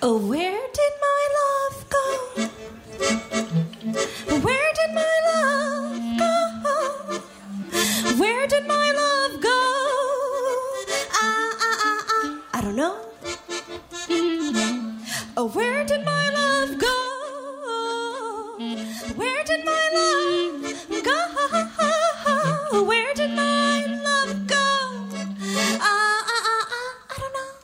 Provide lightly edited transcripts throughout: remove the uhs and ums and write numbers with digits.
Oh, where did my love go? Where did my love go? Where did my love go? I don't know. Oh, where did my love go? Where did my love go? Where did my love go? I don't know.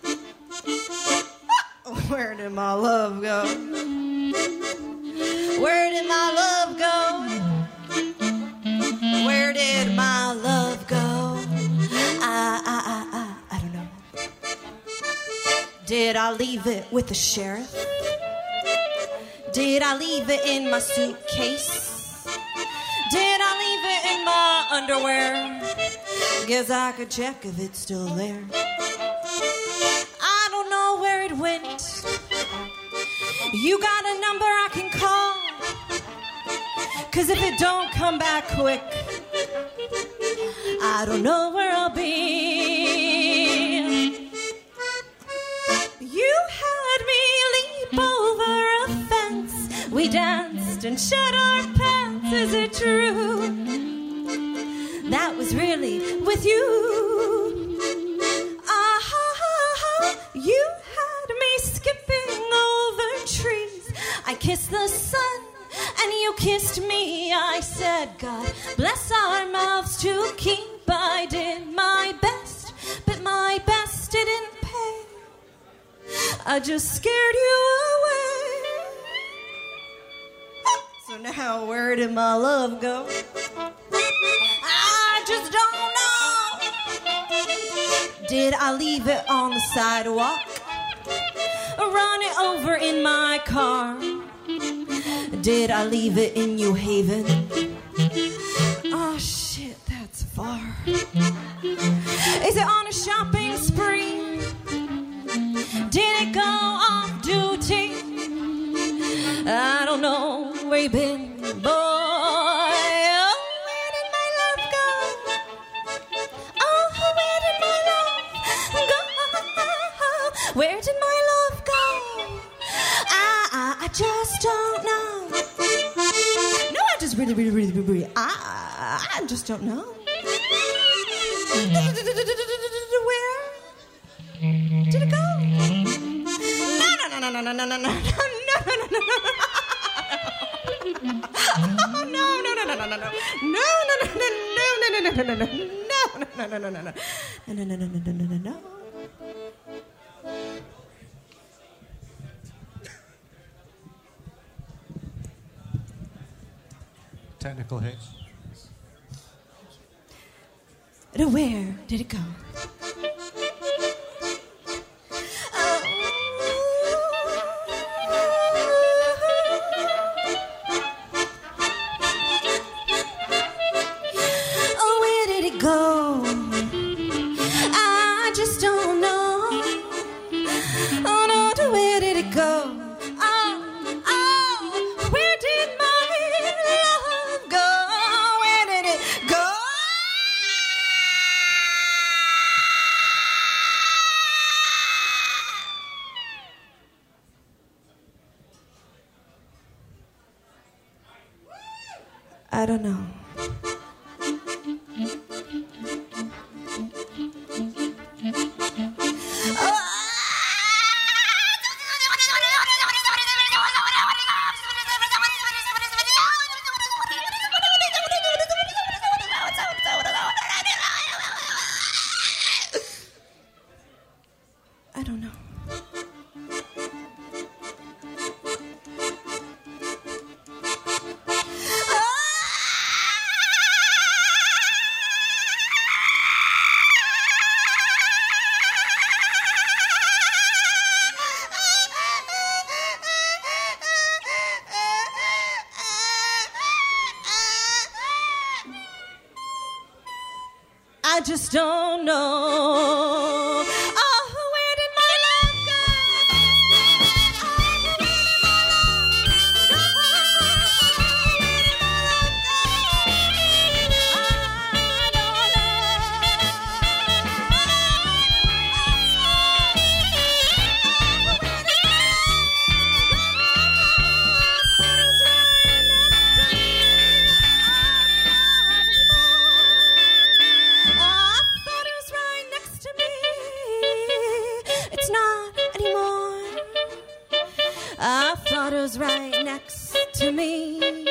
Where did my love go? Where did my love go? Where did my love go? I don't know. Did I leave it with the sheriff? Did I leave it in my suitcase? Did I leave it in my underwear? Guess I could check if it's still there. I don't know where it went. You got a number I can call? 'Cause if it don't come back quick, I don't know where I'll be. You had me leap over a fence. We danced and shed our pants. Is it true? That was really with you. You had me skipping over trees. I kissed the sun and you kissed me. I said, God bless our mouths to keep. I did my best, but my best didn't pay. I just scared you away. So now where did my love go? I just don't know. Did I leave it on the sidewalk? Or run it over in my car? Did I leave it in New Haven? Oh shit, that's far. Is it on a shopping spree? Did it go off duty? I don't know where you been, boy. Oh, where did my love go? Oh, where did my love go? Where did my love go? I just don't know. No, I just really, I just don't know. Where did it go? No. Technical hit. Where did it go? Oh, where did it go? I just don't know. Oh no, where did it go? Where did my love go? Where did it go? I don't know. I don't know. I just don't know. Oh, where did my love go? Oh, where did my love go? Where did my love go? I don't know. I thought it was right next to me.